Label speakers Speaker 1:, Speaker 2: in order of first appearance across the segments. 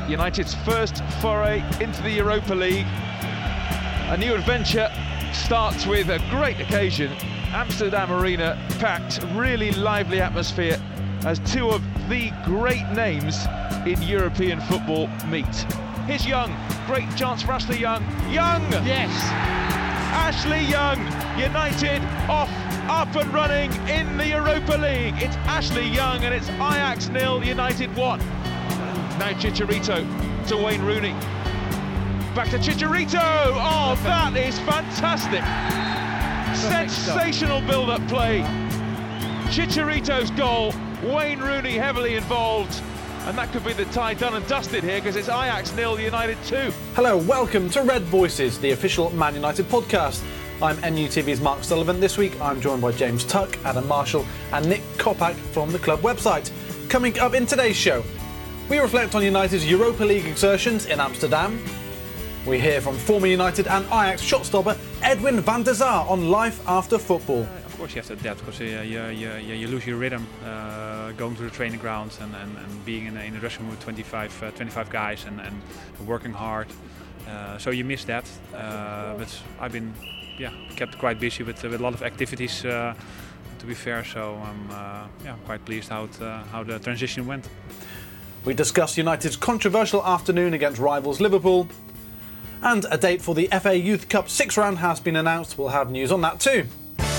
Speaker 1: United's first foray into the Europa League. A new adventure starts with a great occasion. Amsterdam Arena packed, really lively atmosphere as two of the great names in European football meet. Here's Young, great chance for Ashley Young. Young!
Speaker 2: Yes!
Speaker 1: Ashley Young, United off, up and running in the Europa League. It's Ashley Young and it's Ajax 0, United 1. Now Chicharito to Wayne Rooney. Back to Chicharito! Oh, that is fantastic! Sensational build-up play. Chicharito's goal, Wayne Rooney heavily involved. And that could be the tie done and dusted here because it's Ajax 0, United 2.
Speaker 3: Hello, welcome to Red Voices, the official Man United podcast. I'm NUTV's Mark Sullivan. This week I'm joined by James Tuck, Adam Marshall and Nick Kopak from the club website. Coming up in today's show, we reflect on United's Europa League exertions in Amsterdam. We hear from former United and Ajax shot-stopper Edwin van der Sar on life after football.
Speaker 4: Of course you have to adapt because you lose your rhythm going to the training ground and being in a dressing room with 25 guys and working hard. So you miss that. But I've been kept quite busy with a lot of activities to be fair. So I'm quite pleased how the transition went.
Speaker 3: We discuss United's controversial afternoon against rivals Liverpool. And a date for the FA Youth Cup 6th round has been announced. We'll have news on that too.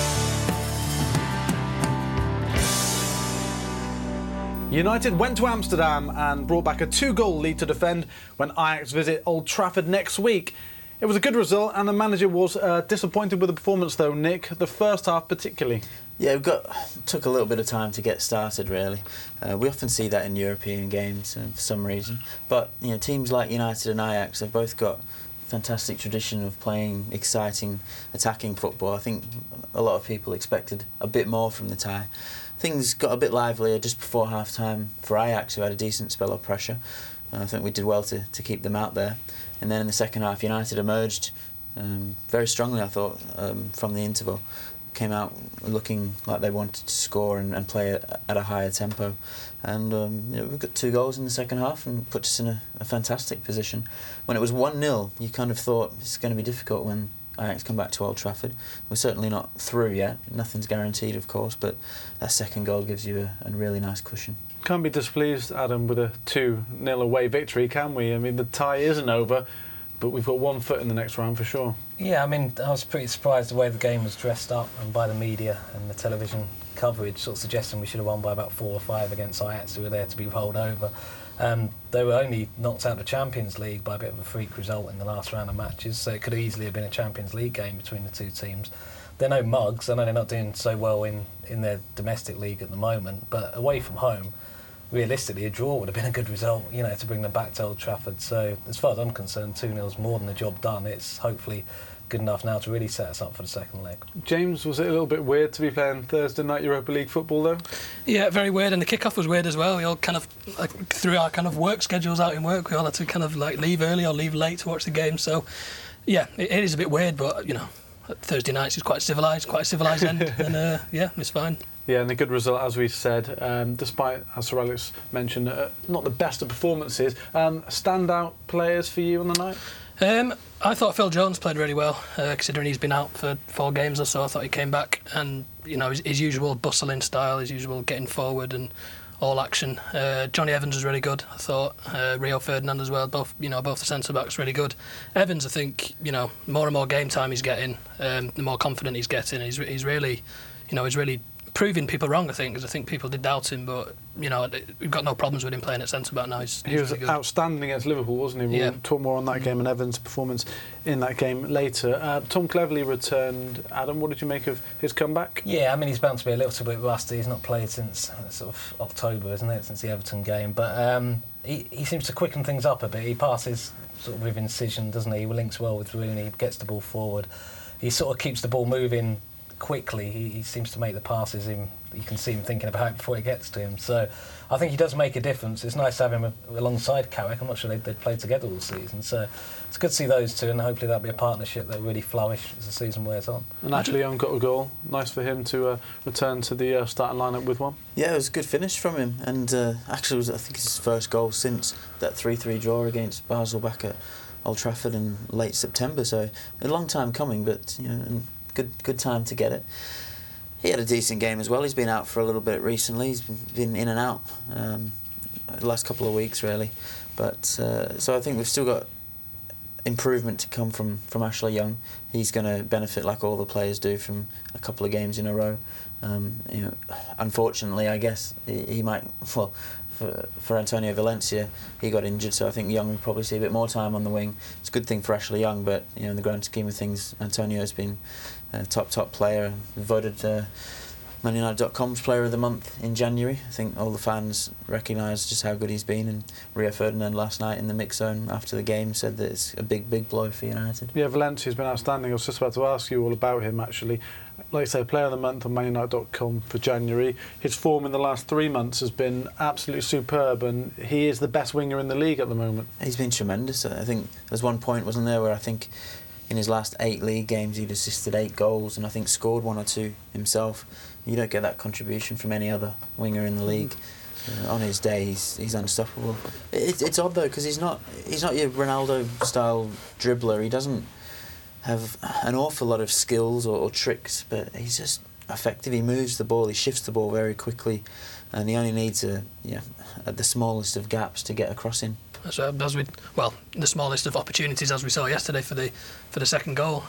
Speaker 3: United went to Amsterdam and brought back a 2-goal lead to defend when Ajax visit Old Trafford next week. It was a good result and the manager was disappointed with the performance though, Nick, the first half particularly.
Speaker 5: Yeah, took a little bit of time to get started really. We often see that in European games for some reason. But teams like United and Ajax, they've both got fantastic tradition of playing exciting, attacking football. I think a lot of people expected a bit more from the tie. Things got a bit livelier just before half-time for Ajax, who had a decent spell of pressure. I think we did well to keep them out there. And then in the second half, United emerged very strongly, I thought, from the interval. Came out looking like they wanted to score and play at a higher tempo. And we got 2 goals in the second half and put us in a fantastic position. When it was 1-0, you kind of thought it's going to be difficult when Ajax come back to Old Trafford. We're certainly not through yet. Nothing's guaranteed, of course, but that second goal gives you a really nice cushion.
Speaker 3: Can't be displeased, Adam, with a 2-0 away victory, can we? I mean, the tie isn't over, but we've got one foot in the next round for sure.
Speaker 2: Yeah, I mean, I was pretty surprised the way the game was dressed up and by the media and the television coverage, sort of suggesting we should have won by about 4 or 5 against Ajax, who were there to be rolled over. They were only knocked out of the Champions League by a bit of a freak result in the last round of matches, so it could easily have been a Champions League game between the two teams. They're no mugs. I know they're not doing so well in their domestic league at the moment, but away from home, realistically, a draw would have been a good result, to bring them back to Old Trafford. So, as far as I'm concerned, 2-0 is more than the job done. It's hopefully good enough now to really set us up for the second leg.
Speaker 3: James, was it a little bit weird to be playing Thursday night Europa League football though?
Speaker 6: Yeah, very weird, and the kick-off was weird as well. We all kind of, through our kind of work schedules out in work, we all had to kind of leave early or leave late to watch the game. So, yeah, it is a bit weird, but, Thursday nights is quite a civilised end, and it's fine.
Speaker 3: Yeah, and a good result, as we said, despite, as Sir Alex mentioned, not the best of performances. Standout players for you on the night?
Speaker 6: I thought Phil Jones played really well, considering he's been out for 4 games or so. I thought he came back and, his usual bustling style, his usual getting forward and all action. Johnny Evans was really good, I thought. Rio Ferdinand as well, both the centre-backs really good. Evans, I think, more and more game time he's getting, the more confident he's getting. He's really proving people wrong, I think, because I think people did doubt him, but we've got no problems with him playing at centre-back now.
Speaker 3: He was really outstanding against Liverpool, wasn't he? We'll talk more on that game and Evans' performance in that game later. Tom Cleverley returned. Adam, what did you make of his comeback?
Speaker 2: Yeah, I mean, he's bound to be a little bit rusty. He's not played since sort of October, isn't it, since the Everton game, but he seems to quicken things up a bit. He passes sort of with incision, doesn't he? He links well with Rooney, gets the ball forward. He sort of keeps the ball moving quickly. He seems to make the passes you can see him thinking about it before it gets to him. So I think he does make a difference. It's nice to have him alongside Carrick. I'm not sure they'd played together all season. So it's good to see those two, and hopefully that'll be a partnership that will really flourish as the season wears on.
Speaker 3: And Ashley Young got a goal. Nice for him to return to the starting lineup with one.
Speaker 5: Yeah, it was a good finish from him, and actually I think it's his first goal since that 3-3 draw against Basel back at Old Trafford in late September. So a long time coming, but and good time to get it. He had a decent game as well. He's been out for a little bit recently. He's been in and out the last couple of weeks, really. But so I think we've still got improvement to come from Ashley Young. He's going to benefit like all the players do from a couple of games in a row. Unfortunately, I guess he might. Well, for Antonio Valencia, he got injured, so I think Young will probably see a bit more time on the wing. It's a good thing for Ashley Young, but in the grand scheme of things, Antonio's been a top player, voted ManUnited.com's Player of the Month in January. I think all the fans recognise just how good he's been, and Rio Ferdinand last night in the mix zone after the game said that it's a big blow for United.
Speaker 3: Yeah, Valencia's been outstanding. I was just about to ask you all about him, actually. Like I say, Player of the Month on ManUnited.com for January. His form in the last 3 months has been absolutely superb, and he is the best winger in the league at the moment. He's
Speaker 5: been tremendous. I think there's one point, wasn't there, where I think in his last 8 league games he'd assisted 8 goals and I think scored 1 or 2 himself. You don't get that contribution from any other winger in the league. On his day, he's unstoppable. It's odd though, because he's not your Ronaldo style dribbler. He doesn't have an awful lot of skills or tricks, but he's just effective. He moves the ball, he shifts the ball very quickly, and he only needs at the smallest of gaps to get across in.
Speaker 6: So the smallest of opportunities, as we saw yesterday for the second goal.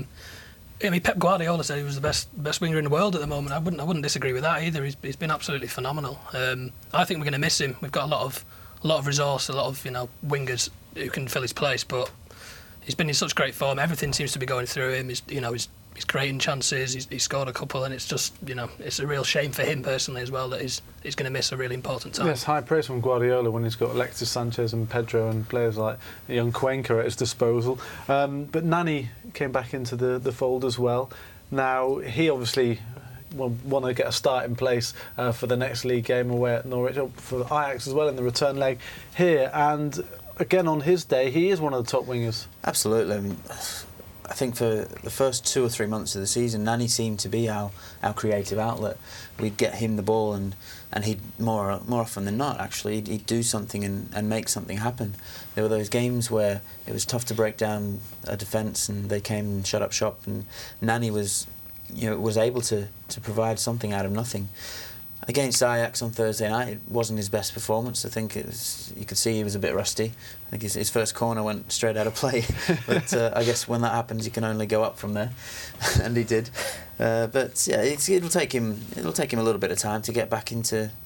Speaker 6: Pep Guardiola said he was the best winger in the world at the moment. I wouldn't disagree with that either. He's been absolutely phenomenal. I think we're going to miss him. We've got a lot of resource, a lot of wingers who can fill his place, but he's been in such great form. Everything seems to be going through him. He's creating chances. He's scored a couple, and it's just it's a real shame for him personally as well that he's going to miss a really important time.
Speaker 3: Yes, high praise from Guardiola when he's got Alexis Sanchez and Pedro and players like young Cuenca at his disposal. But Nani came back into the fold as well. Now he obviously want to get a start in place for the next league game away at Norwich, for Ajax as well in the return leg here. And again on his day, he is one of the top wingers.
Speaker 5: Absolutely. I think for the first 2 or 3 months of the season, Nani seemed to be our creative outlet. We'd get him the ball and he'd more often than not actually he'd do something and make something happen. There were those games where it was tough to break down a defence and they came and shut up shop, and Nani was able to provide something out of nothing. Against Ajax on Thursday night, it wasn't his best performance. I think you could see he was a bit rusty. I think his first corner went straight out of play. But I guess when that happens, you can only go up from there, and he did. But yeah, it'll take him a little bit of time to get back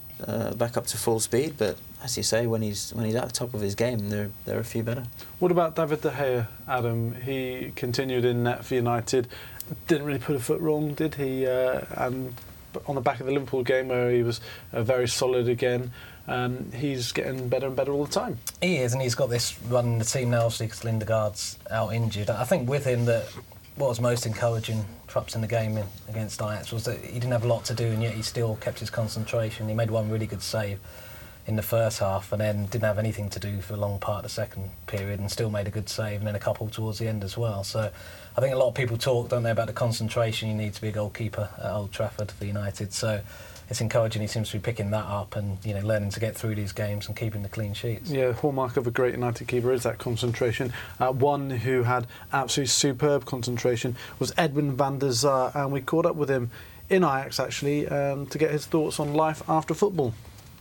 Speaker 5: up to full speed. But as you say, when he's at the top of his game, there are a few better.
Speaker 3: What about David De Gea, Adam? He continued in net for United. Didn't really put a foot wrong, did he? And on the back of the Liverpool game where he was very solid again, he's getting better and better all the time.
Speaker 2: He is, and he's got this run in the team now, obviously, because Lindegaard's out injured. I think with him that what was most encouraging perhaps in the game against Ajax was that he didn't have a lot to do, and yet he still kept his concentration. He made one really good save in the first half and then didn't have anything to do for a long part of the second period and still made a good save, and then a couple towards the end as well. So I think a lot of people talk, don't they, about the concentration you need to be a goalkeeper at Old Trafford for United. So it's encouraging he seems to be picking that up and learning to get through these games and keeping the clean sheets.
Speaker 3: Yeah, hallmark of a great United keeper is that concentration. One who had absolutely superb concentration was Edwin van der Sar, and we caught up with him in Ajax actually to get his thoughts on life after football.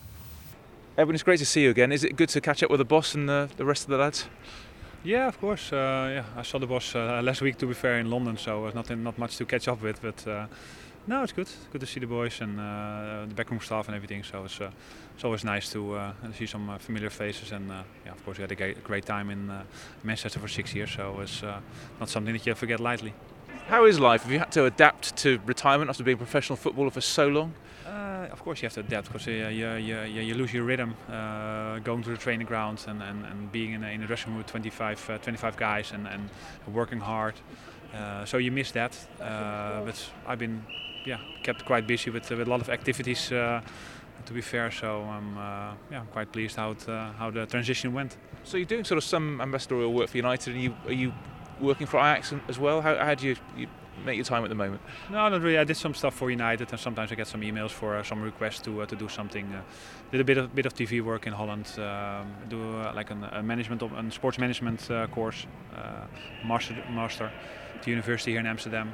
Speaker 1: Edwin, it's great to see you again. Is it good to catch up with the boss and the rest of the lads?
Speaker 4: Yeah, of course. I saw the boss last week, to be fair, in London, so there's not much to catch up with. But no, it's good. Good to see the boys and the backroom staff and everything. So it's always nice to see some familiar faces. And of course, we had a great time in Manchester for 6 years, so it's not something that you forget lightly.
Speaker 1: How is life? Have you had to adapt to retirement after being a professional footballer for so long?
Speaker 4: Of course you have to adapt, because you lose your rhythm going to the training ground and being in a dressing room with 25 guys and working hard. So you miss that. But I've been kept quite busy with a lot of activities. To be fair, so I'm quite pleased how the transition went.
Speaker 1: So you're doing sort of some ambassadorial work for United, and are you working for Ajax as well? How do you make your time at the moment?
Speaker 4: No, not really. I did some stuff for United, and sometimes I get some emails for some requests to do something. Did a bit of TV work in Holland. Do like a management and sports management course, master at the university here in Amsterdam.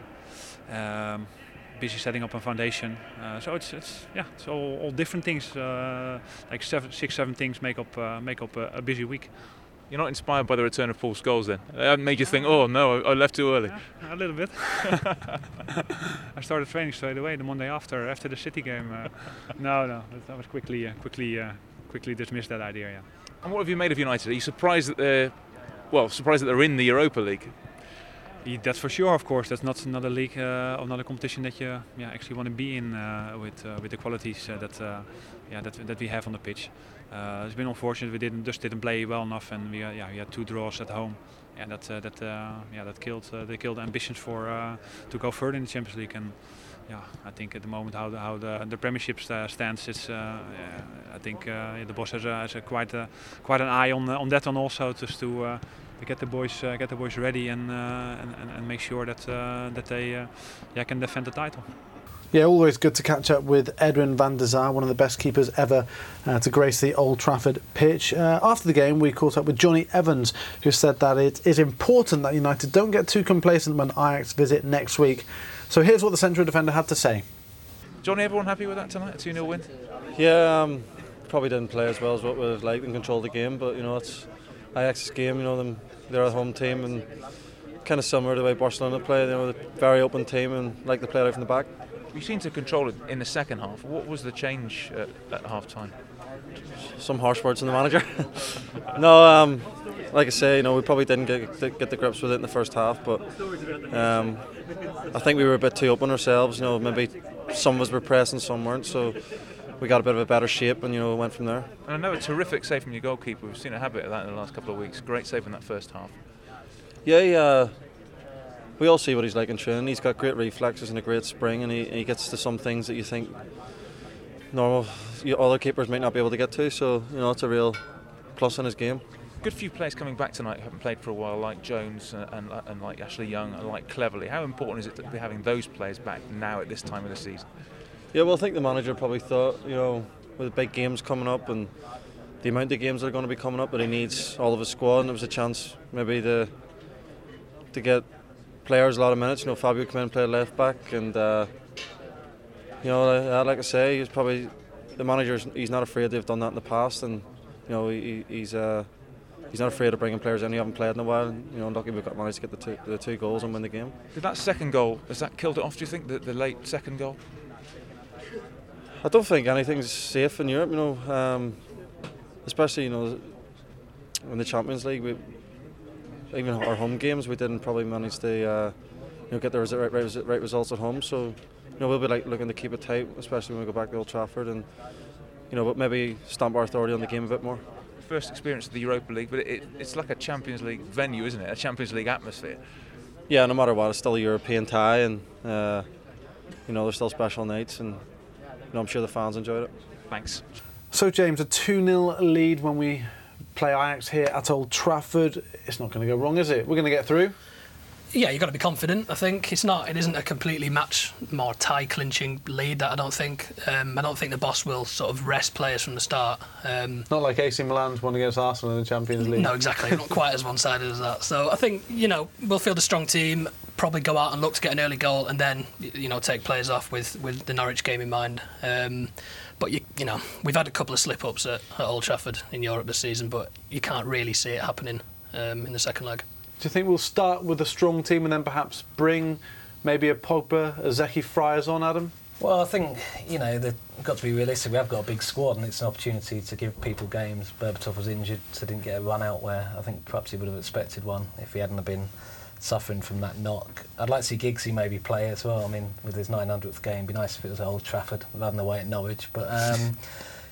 Speaker 4: Busy setting up a foundation. So it's all different things. Like 6-7 things make up a busy week.
Speaker 1: You're not inspired by the return of Paul Scholes then? It hasn't made you think, oh no, I left too early?
Speaker 4: A little bit. I started training straight away the Monday after the City game. No, I was quickly dismissed that idea. Yeah.
Speaker 1: And what have you made of United? Are you surprised that they're in the Europa League?
Speaker 4: Yeah, that's for sure. Of course, that's not another league or not a competition that you actually want to be in with the qualities that we have on the pitch. It's been unfortunate we didn't play well enough, and we had 2 draws at home, and that killed ambitions for to go further in the Champions League. And I think at the moment how the Premiership stands, it's I think the boss has quite an eye on that one also, just to get the boys ready and make sure that they can defend the title.
Speaker 3: Yeah, always good to catch up with Edwin van der Sar, one of the best keepers ever to grace the Old Trafford pitch. After the game, we caught up with Jonny Evans, who said that it is important that United don't get too complacent when Ajax visit next week. So here's what the central defender had to say.
Speaker 1: Johnny, everyone happy with that tonight? A 2-0 win?
Speaker 7: Yeah, probably didn't play as well as what we would have liked and control the game, but it's Ajax's game. They're a home team, and kind of similar to the way Barcelona play. They're a very open team and like to play out from the back.
Speaker 1: You seem to control it in the second half. What was the change at half time?
Speaker 7: Some harsh words from the manager. No, like I say, we probably didn't get the grips with it in the first half, but I think we were a bit too open ourselves. Maybe some of us were pressing, some weren't, so we got a bit of a better shape and went from there.
Speaker 1: And I know a terrific save from your goalkeeper. We've seen a habit of that in the last couple of weeks. Great save in that first half.
Speaker 7: Yeah, we all see what he's like in training. He's got great reflexes and a great spring, and he gets to some things that you think normal other keepers might not be able to get to. So it's a real plus in his game.
Speaker 1: Good few players coming back tonight who haven't played for a while, like Jones and like Ashley Young and like Cleverley. How important is it to be having those players back now at this time of the season?
Speaker 7: Yeah, well, I think the manager probably thought, with the big games coming up and the amount of games that are going to be coming up, that he needs all of his squad, and it was a chance maybe to get players a lot of minutes. Fabio came in and played left back, and like I say, he's probably the manager. He's not afraid. They've done that in the past, and he's not afraid of bringing players in who haven't played in a while. And lucky we've managed to get the two goals and win the game.
Speaker 1: Did that second goal, has that killed it off? Do you think the late second goal?
Speaker 7: I don't think anything's safe in Europe. Especially in the Champions League. Even our home games, we didn't probably manage to get the right results at home. So we'll be looking to keep it tight, especially when we go back to Old Trafford, and but maybe stamp our authority on the game a bit more.
Speaker 1: First experience of the Europa League, but it's like a Champions League venue, isn't it? A Champions League atmosphere.
Speaker 7: Yeah, no matter what, it's still a European tie, and there's still special nights, and I'm sure the fans enjoyed it.
Speaker 1: Thanks.
Speaker 3: So James, a 2-0 lead when we play Ajax here at Old Trafford. It's not going to go wrong, is it? We're going to get through.
Speaker 6: Yeah, you've got to be confident. I think it isn't a completely more tie clinching lead. That I don't think. I don't think the boss will sort of rest players from the start.
Speaker 3: Not like AC Milan's won against Arsenal in the Champions League.
Speaker 6: No, exactly. Not quite as one-sided as that. So I think we'll field a strong team. Probably go out and look to get an early goal, and then take players off with the Norwich game in mind. But we've had a couple of slip-ups at Old Trafford in Europe this season, but you can't really see it happening in the second leg.
Speaker 3: Do you think we'll start with a strong team and then perhaps bring maybe a Pogba, a Zeki Friars on, Adam?
Speaker 2: Well, I think, they've got to be realistic. We have got a big squad, and it's an opportunity to give people games. Berbatov was injured, so didn't get a run out where I think perhaps he would have expected one if he hadn't have been suffering from that knock. I'd like to see Giggsy maybe play as well. I mean, with his 900th game, it'd be nice if it was at Old Trafford rather than away at Norwich. But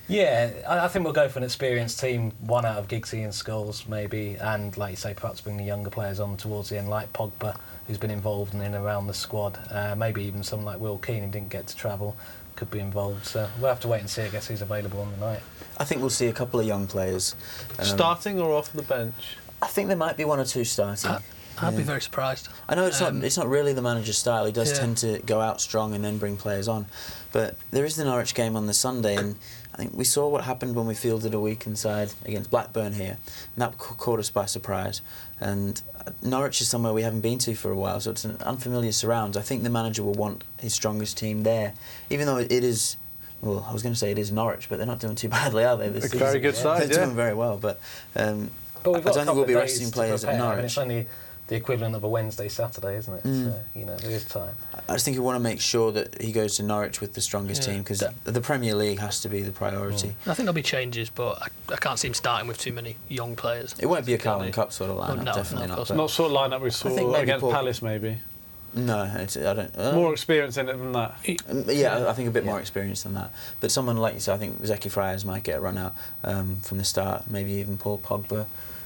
Speaker 2: Yeah, I think we'll go for an experienced team, one out of Giggsy and Scholes maybe, and like you say, perhaps bring the younger players on towards the end, like Pogba, who's been involved in and around the squad. Maybe even someone like Will Keane, who didn't get to travel, could be involved. So we'll have to wait and see, I guess, who's available on the night.
Speaker 5: I think we'll see a couple of young players.
Speaker 3: Starting or off the bench?
Speaker 5: I think there might be one or two starting.
Speaker 6: I'd be very surprised.
Speaker 5: I know it's not really the manager's style. He does tend to go out strong and then bring players on. But there is the Norwich game on the Sunday, and I think we saw what happened when we fielded a weekend side against Blackburn here, and that caught us by surprise. And Norwich is somewhere we haven't been to for a while, so it's an unfamiliar surrounds. I think the manager will want his strongest team there, even though it is. Well, I was going to say it is Norwich, but they're not doing too badly, are they? This season?
Speaker 3: Very good side,
Speaker 5: They're doing very well, but
Speaker 2: we've
Speaker 5: I
Speaker 2: got
Speaker 5: don't think we'll be resting players at Norwich.
Speaker 2: I mean, it's only the equivalent of a Wednesday, Saturday, isn't it? So, there is time.
Speaker 5: I just think we want to make sure that he goes to Norwich with the strongest team, because the Premier League has to be the priority.
Speaker 6: I think there'll be changes, but I can't see him starting with too many young players.
Speaker 5: It won't be a Carling Cup sort of lineup, definitely not.
Speaker 3: Not sort of lineup we saw against Palace, maybe.
Speaker 5: No, I don't.
Speaker 3: More experience in it than that.
Speaker 5: Yeah, I think a bit more experience than that. But someone like you said, I think Zeki Friars might get a run out from the start. Maybe even Paul Pogba.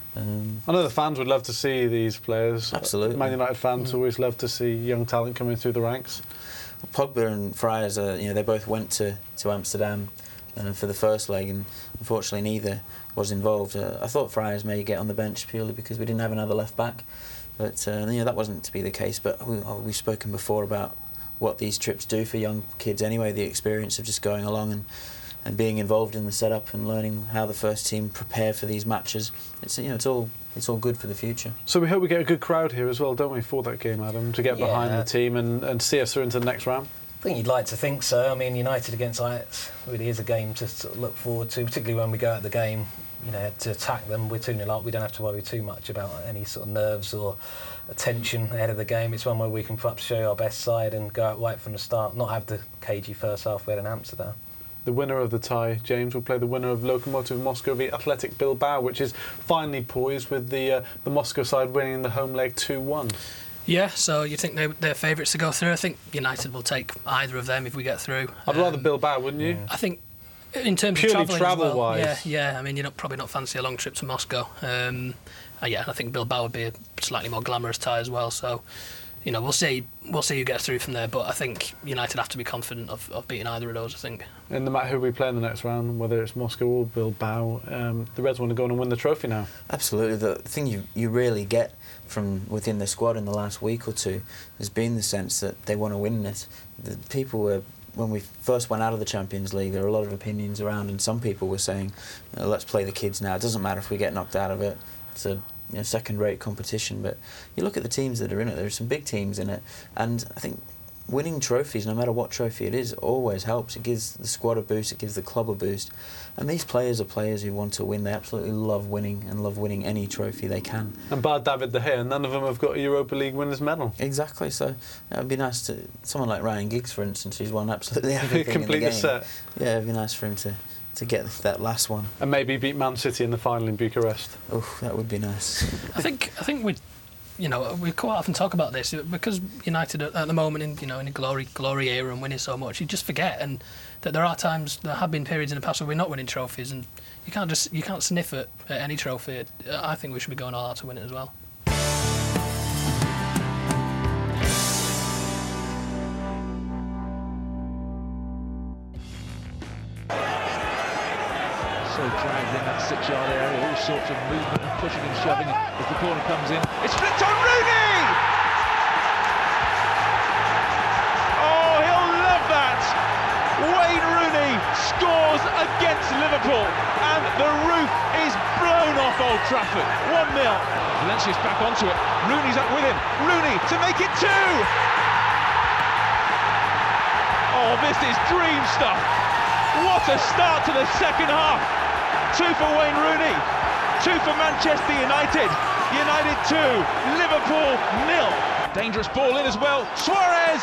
Speaker 3: I know the fans would love to see these players.
Speaker 5: Absolutely.
Speaker 3: Man United fans always love to see young talent coming through the ranks.
Speaker 5: Pogba and Friars, they both went to Amsterdam for the first leg, and unfortunately neither was involved. I thought Friars may get on the bench purely because we didn't have another left back. But that wasn't to be the case. But we've spoken before about what these trips do for young kids anyway, the experience of just going along and being involved in the setup and learning how the first team prepare for these matches. It's all good for the future.
Speaker 3: So we hope we get a good crowd here as well, don't we, for that game, Adam, to get behind the team and see us through into the next round?
Speaker 2: I think you'd like to think so. I mean, United against Ajax really is a game to sort of look forward to, particularly when we go at the game. To attack them, we're 2-0 up. We don't have to worry too much about any sort of nerves or tension ahead of the game. It's one where we can perhaps show our best side and go out right from the start, not have the cagey first half we had in Amsterdam.
Speaker 3: The winner of the tie, James, will play the winner of Lokomotiv Moscow v Athletic Bilbao, which is finally poised with the Moscow side winning the home leg 2-1.
Speaker 6: Yeah, so you think they're favourites to go through? I think United will take either of them if we get through.
Speaker 3: I'd rather Bilbao, wouldn't you?
Speaker 6: I think in terms
Speaker 3: purely
Speaker 6: of
Speaker 3: travel-wise.
Speaker 6: Yeah. I mean, probably not fancy a long trip to Moscow. I think Bilbao would be a slightly more glamorous tie as well. So, we'll see who gets through from there. But I think United have to be confident of beating either of those, I think.
Speaker 3: And no matter who we play in the next round, whether it's Moscow or Bilbao, the Reds want to go on and win the trophy now.
Speaker 5: Absolutely. The thing you really get from within the squad in the last week or two has been the sense that they want to win this. The people were... When we first went out of the Champions League, there were a lot of opinions around, and some people were saying, let's play the kids now. It doesn't matter if we get knocked out of it. It's a second-rate competition. But you look at the teams that are in it, there are some big teams in it. And I think winning trophies, no matter what trophy it is, always helps. It gives the squad a boost, it gives the club a boost. And these players are players who want to win. They absolutely love winning and love winning any trophy they can.
Speaker 3: And bar David De Gea, none of them have got a Europa League winners' medal.
Speaker 5: Exactly, so it would be nice to... Someone like Ryan Giggs, for instance, who's won absolutely everything
Speaker 3: complete
Speaker 5: in the game.
Speaker 3: set.
Speaker 5: Yeah, it would be nice for him to get that last one.
Speaker 3: And maybe beat Man City in the final in Bucharest.
Speaker 5: Oh, that would be nice.
Speaker 6: I think we quite often talk about this because United at the moment in a glory era and winning so much, you just forget and that there have been periods in the past where we're not winning trophies, and you can't sniff at any trophy. I think we should be going all out to win it as well.
Speaker 1: So dragged in that 6-yard area, all sorts of movement and pushing and shoving as the corner comes in. It's flicked on Rooney! Oh, he'll love that! Wayne Rooney scores against Liverpool, and the roof is blown off Old Trafford. 1-0. Valencia's back onto it. Rooney's up with him. Rooney to make it 2! Oh, this is dream stuff. What a start to the second half. 2 for Wayne Rooney, 2 for Manchester United. United 2, Liverpool 0. Dangerous ball in as well. Suarez!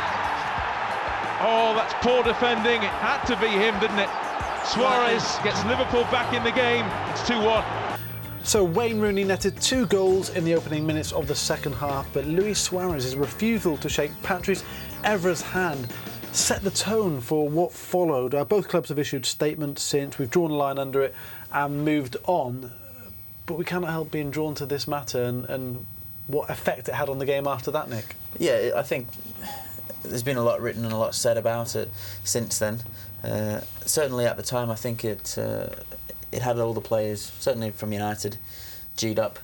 Speaker 1: Oh, that's poor defending. It had to be him, didn't it? Suarez gets Liverpool back in the game. It's 2-1.
Speaker 3: So Wayne Rooney netted 2 goals in the opening minutes of the second half, but Luis Suarez's refusal to shake Patrice Evra's hand set the tone for what followed. Both clubs have issued statements since. We've drawn a line under it and moved on. But we cannot help being drawn to this matter and what effect it had on the game after that, Nick.
Speaker 5: Yeah, I think there's been a lot written and a lot said about it since then. Certainly at the time, I think it had all the players, certainly from United, G'd up.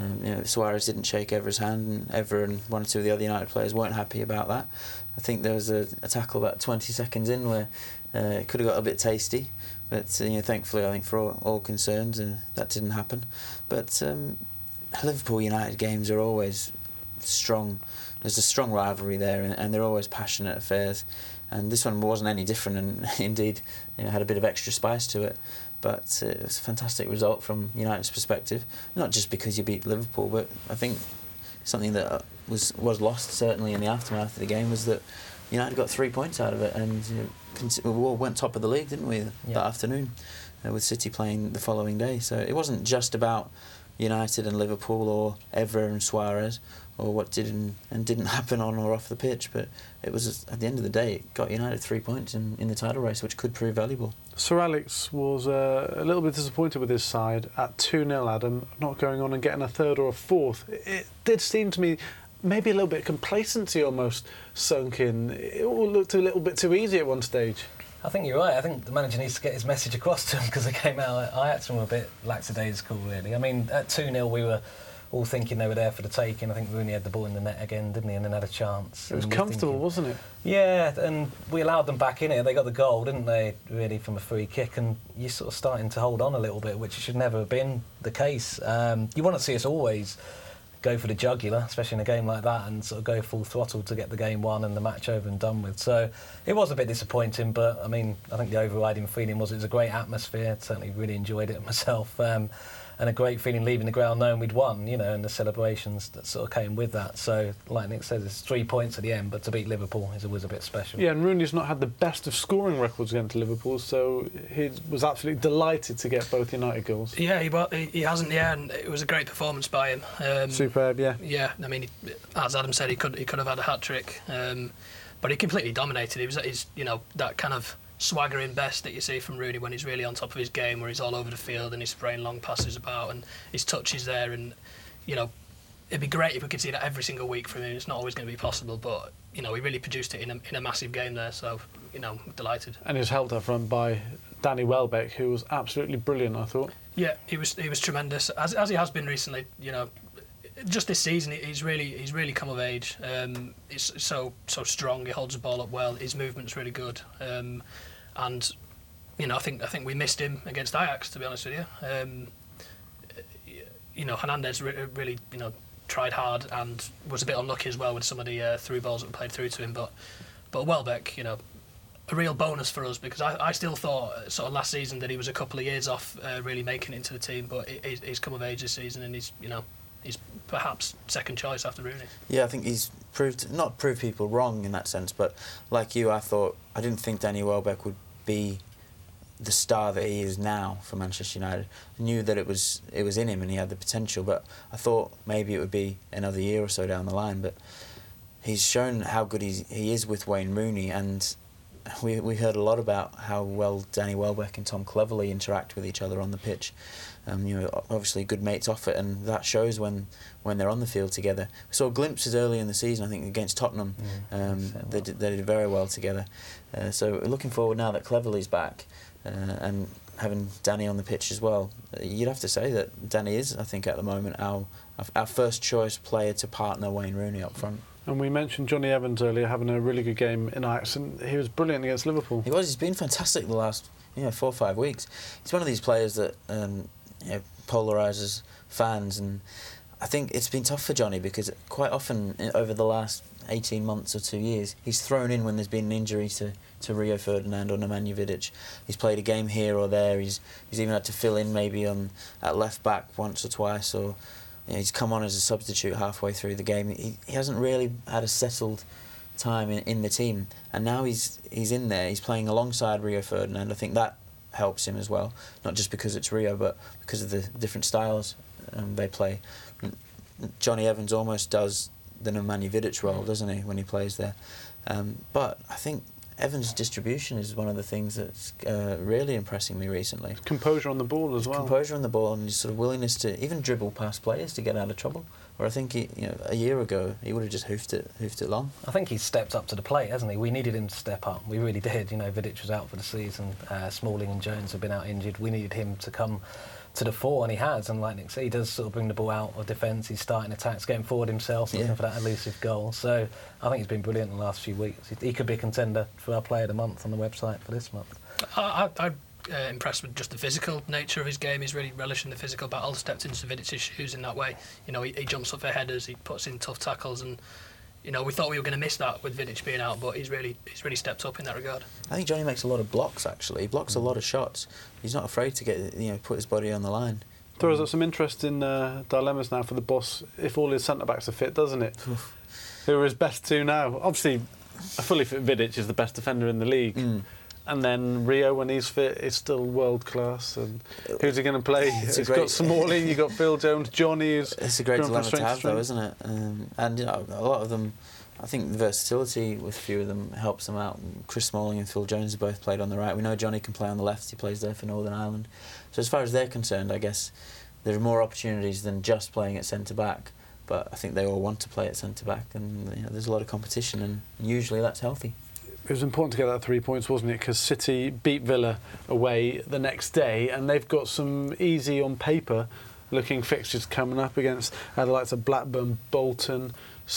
Speaker 5: Suarez didn't shake Evra's hand, and Evra and one or two of the other United players weren't happy about that. I think there was a tackle about 20 seconds in where it could have got a bit tasty, but thankfully I think for all concerned that didn't happen. But Liverpool United games are always strong. There's a strong rivalry there, and they're always passionate affairs. And this one wasn't any different, and indeed had a bit of extra spice to it. But it was a fantastic result from United's perspective, not just because you beat Liverpool, but I think something that was lost certainly in the aftermath of the game was that United got 3 points out of it, and we all went top of the league, didn't we, that afternoon, with City playing the following day. So it wasn't just about United and Liverpool or Evra and Suarez or what did and didn't happen on or off the pitch, but it was, at the end of the day, it got United 3 points in the title race, which could prove valuable.
Speaker 3: Sir Alex was a little bit disappointed with his side at 2-0, Adam, not going on and getting a third or a fourth. It did seem to me maybe a little bit of complacency almost sunk in. It all looked a little bit too easy at one stage.
Speaker 2: I think you're right. I think the manager needs to get his message across to him, because they came out, Ajax were a bit lackadaisical, really. I mean, at 2-0 we were all thinking they were there for the taking. I think Rooney had the ball in the net again, didn't he, and then had a chance.
Speaker 3: It was comfortable, wasn't it?
Speaker 2: Yeah, and we allowed them back in it. They got the goal, didn't they, really, from a free kick, and you're sort of starting to hold on a little bit, which should never have been the case. You want to see us always go for the jugular, especially in a game like that, and sort of go full throttle to get the game won and the match over and done with. So it was a bit disappointing, but I mean, I think the overriding feeling was it was a great atmosphere. Certainly really enjoyed it myself. And a great feeling leaving the ground knowing we'd won, and the celebrations that sort of came with that. So, like Nick says, it's 3 points at the end, but to beat Liverpool is always a bit special.
Speaker 3: Yeah, and Rooney's not had the best of scoring records against Liverpool, so he was absolutely delighted to get both United goals.
Speaker 6: Yeah, he hasn't, and it was a great performance by him.
Speaker 3: Superb, yeah.
Speaker 6: Yeah, I mean, as Adam said, he could have had a hat-trick, but he completely dominated. He's that kind of swaggering best that you see from Rooney when he's really on top of his game, where he's all over the field and he's spraying long passes about and his touch is there, and it'd be great if we could see that every single week from him. It's not always going to be possible, but he really produced it in a massive game there, so delighted. And
Speaker 3: he was helped up front by Danny Welbeck, who was absolutely brilliant, I thought.
Speaker 6: Yeah, he was tremendous, as he has been recently. Just this season, he's really come of age. He's so strong. He holds the ball up well. His movement's really good. And I think we missed him against Ajax, to be honest with you. Hernandez really tried hard and was a bit unlucky as well with some of the through balls that were played through to him. But Welbeck, a real bonus for us, because I still thought sort of last season that he was a couple of years off really making it into the team, but he's come of age this season, and he's perhaps second choice after Rooney.
Speaker 5: Yeah, I think he's not proved people wrong in that sense, but like you, I didn't think Danny Welbeck would be the star that he is now for Manchester United. I knew that it was in him and he had the potential, but I thought maybe it would be another year or so down the line. But he's shown how good he is with Wayne Rooney, and we heard a lot about how well Danny Welbeck and Tom Cleverley interact with each other on the pitch. Obviously good mates off it, and that shows when they're on the field together. We saw glimpses early in the season, I think, against Tottenham. They did very well together. So looking forward now that Cleverley's back and having Danny on the pitch as well. You'd have to say that Danny is, I think, at the moment our first choice player to partner Wayne Rooney up front.
Speaker 3: And we mentioned Johnny Evans earlier having a really good game in Ajax, and he was brilliant against Liverpool.
Speaker 5: He's been fantastic the last 4 or 5 weeks. He's one of these players that polarises fans, and I think it's been tough for Johnny because quite often over the last 18 months or 2 years he's thrown in when there's been an injury to Rio Ferdinand or Nemanja Vidic. He's played a game here or there. He's even had to fill in maybe at left back once or twice, or he's come on as a substitute halfway through the game. He hasn't really had a settled time in the team, and now he's in there. He's playing alongside Rio Ferdinand. I think that helps him as well, not just because it's Rio, but because of the different styles they play. Johnny Evans almost does the Nemanja Vidic role, doesn't he, when he plays there? But I think Evans' distribution is one of the things that's really impressing me recently.
Speaker 3: Composure on the ball as well.
Speaker 5: Composure on the ball and his sort of willingness to even dribble past players to get out of trouble. Where I think a year ago he would have just hoofed it long.
Speaker 2: I think he's stepped up to the plate, hasn't he? We needed him to step up. We really did. Vidic was out for the season. Smalling and Jones have been out injured. We needed him to come to the fore, and he has. And like Nick said, he does sort of bring the ball out of defence. He's starting attacks, getting forward himself, looking for that elusive goal. So I think he's been brilliant in the last few weeks. He could be a contender for our Player of the Month on the website for this month.
Speaker 6: I'm impressed with just the physical nature of his game. He's really relishing the physical battle. Stepped into Vidic's shoes in that way. He jumps up for headers. He puts in tough tackles, and we thought we were going to miss that with Vidic being out, but he's really stepped up in that regard.
Speaker 5: I think Johnny makes a lot of blocks. Actually, he blocks a lot of shots. He's not afraid to get put his body on the line.
Speaker 3: Throws up some interesting dilemmas now for the boss if all his centre backs are fit, doesn't it? Who are his best two now? Obviously, a fully fit Vidic is the best defender in the league. And then Rio, when he's fit, is still world class. And who's he going to play? He's got Smalling, you've got Phil Jones, Johnny.
Speaker 5: It's a great dilemma to have, though, isn't it? And a lot of them, I think the versatility with a few of them helps them out. Chris Smalling and Phil Jones have both played on the right. We know Johnny can play on the left. He plays there for Northern Ireland. So as far as they're concerned, I guess there are more opportunities than just playing at centre back. But I think they all want to play at centre back, and there's a lot of competition, and usually that's healthy.
Speaker 3: It was important to get that 3 points, wasn't it? Because City beat Villa away the next day, and they've got some easy, on paper, looking fixtures coming up against the likes of Blackburn, Bolton.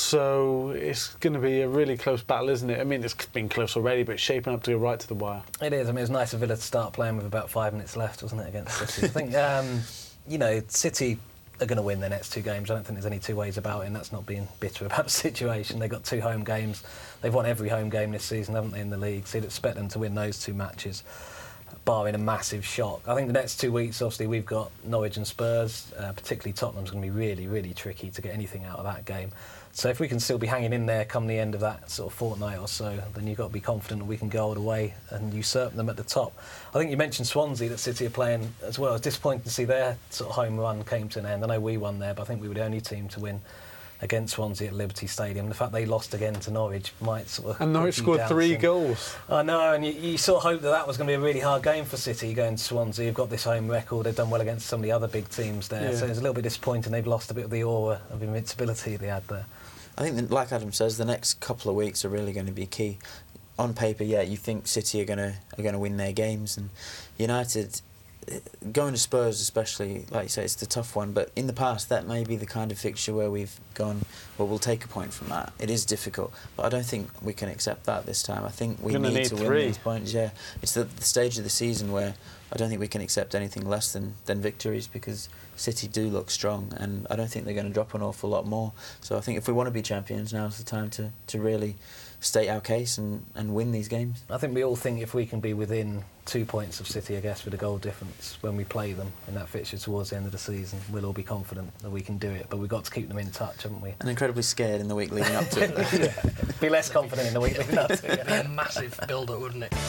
Speaker 3: So it's going to be a really close battle, isn't it? I mean, it's been close already, but it's shaping up to go right to the wire.
Speaker 2: It is. I mean, it's nice of Villa to start playing with about 5 minutes left, wasn't it, against City? I think, City are going to win their next 2 games. I don't think there's any two ways about it, and that's not being bitter about the situation. They've got 2 home games. They've won every home game this season, haven't they, in the league? So you'd expect them to win those 2 matches, barring a massive shock. I think the next 2 weeks, obviously, we've got Norwich and Spurs, particularly Tottenham's going to be really, really tricky to get anything out of that game. So if we can still be hanging in there come the end of that sort of fortnight or so, then you've got to be confident that we can go all the way and usurp them at the top. I think you mentioned Swansea, that City are playing as well. I was disappointed to see their sort of home run came to an end. I know we won there, but I think we were the only team to win against Swansea at Liberty Stadium. The fact they lost again to Norwich might sort of...
Speaker 3: And Norwich scored 3 goals.
Speaker 2: I know, and you sort of hope that was going to be a really hard game for City going to Swansea. You've got this home record, they've done well against some of the other big teams there, so it's a little bit disappointing they've lost a bit of the aura of invincibility they had there.
Speaker 5: I think that, like Adam says, the next couple of weeks are really going to be key. On paper, you think City are going to win their games, and United, going to Spurs especially, like you say, it's the tough one. But in the past, that may be the kind of fixture where we've gone, well, we'll take a point from that. It is difficult, but I don't think we can accept that this time. I think we need to win these points. Yeah, it's the stage of the season where I don't think we can accept anything less than victories, because City do look strong, and I don't think they're going to drop an awful lot more. So I think if we want to be champions, now's the time to really state our case and win these games.
Speaker 2: I think we all think if we can be within 2 points of City, I guess, with a goal difference when we play them in that fixture towards the end of the season, we'll all be confident that we can do it. But we've got to keep them in touch, haven't we?
Speaker 5: And incredibly scared in the week leading up to it.
Speaker 2: Be less confident in the week leading up to it.
Speaker 6: It'd be a massive build-up, wouldn't it?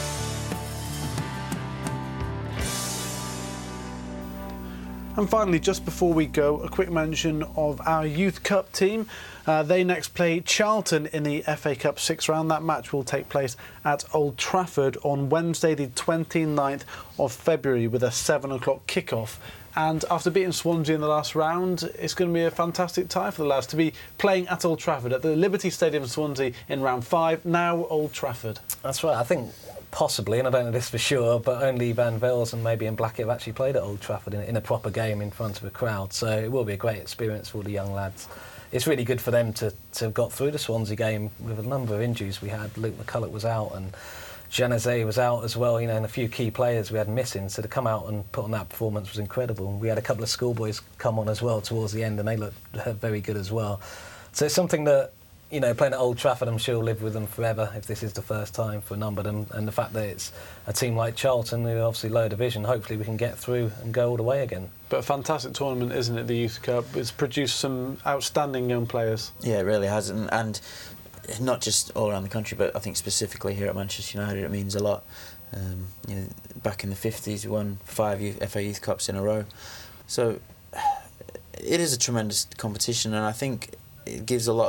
Speaker 3: And finally, just before we go, a quick mention of our Youth Cup team. They next play Charlton in the FA Cup 6th round. That match will take place at Old Trafford on Wednesday the 29th of February with a 7 o'clock kickoff. And after beating Swansea in the last round, it's going to be a fantastic time for the lads to be playing at Old Trafford, at the Liberty Stadium, Swansea in round 5, now Old Trafford.
Speaker 2: That's right. I think possibly, and I don't know this for sure, but only Van Vels and maybe Blackett have actually played at Old Trafford in a proper game in front of a crowd. So it will be a great experience for all the young lads. It's really good for them to have got through the Swansea game with a number of injuries we had. Luke McCulloch was out, and Januzaj was out as well, and a few key players we had missing. So to come out and put on that performance was incredible. We had a couple of schoolboys come on as well towards the end, and they looked very good as well. So it's something that, playing at Old Trafford, I'm sure will live with them forever if this is the first time for a number of them. And the fact that it's a team like Charlton, who are obviously lower division, hopefully we can get through and go all the way again.
Speaker 3: But a fantastic tournament, isn't it, the Youth Cup? It's produced some outstanding young players.
Speaker 5: Yeah, it really has. And not just all around the country, but I think specifically here at Manchester United, it means a lot. Back in the 50s, we won 5 FA Youth Cups in a row. So it is a tremendous competition, and I think it gives a lot of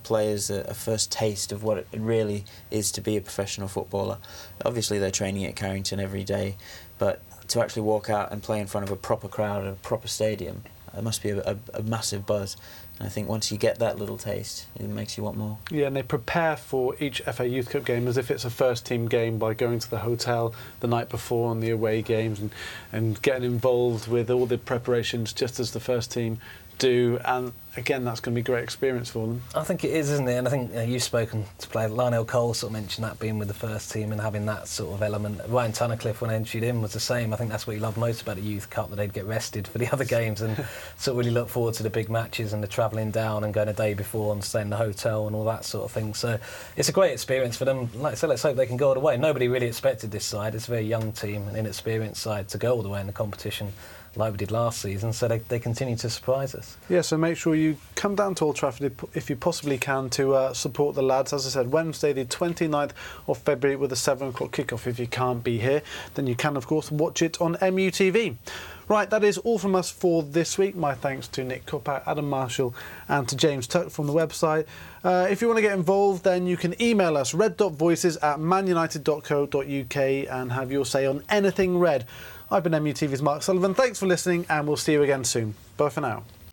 Speaker 5: players a first taste of what it really is to be a professional footballer. Obviously they're training at Carrington every day, but to actually walk out and play in front of a proper crowd at a proper stadium, it must be a massive buzz. And I think once you get that little taste, it makes you want more.
Speaker 3: Yeah, and they prepare for each FA Youth Cup game as if it's a first-team game by going to the hotel the night before on the away games and getting involved with all the preparations just as the first team do. And again, that's going to be a great experience for them.
Speaker 2: I think it is, isn't it? And I think you've spoken to player Lionel Cole sort of mentioned that being with the first team and having that sort of element. Ryan Tunnicliffe, when I interviewed him, was the same. I think that's what he loved most about the Youth Cup, that they'd get rested for the other games and sort of really look forward to the big matches and the travelling down and going a day before and staying in the hotel and all that sort of thing. So it's a great experience for them. Like I said, let's hope they can go all the way. Nobody really expected this side. It's a very young team, an inexperienced side, to go all the way in the competition like we did last season, so they continue to surprise us.
Speaker 3: Yeah, so make sure you come down to Old Trafford if you possibly can to support the lads. As I said, Wednesday the 29th of February with a 7 o'clock kickoff. If you can't be here, then you can of course watch it on MUTV. Right, that is all from us for this week. My thanks to Nick Kopach, Adam Marshall and to James Tuck from the website. If you want to get involved, then you can email us red.voices@manunited.co.uk and have your say on anything red. I've been MUTV's Mark Sullivan. Thanks for listening and we'll see you again soon. Bye for now.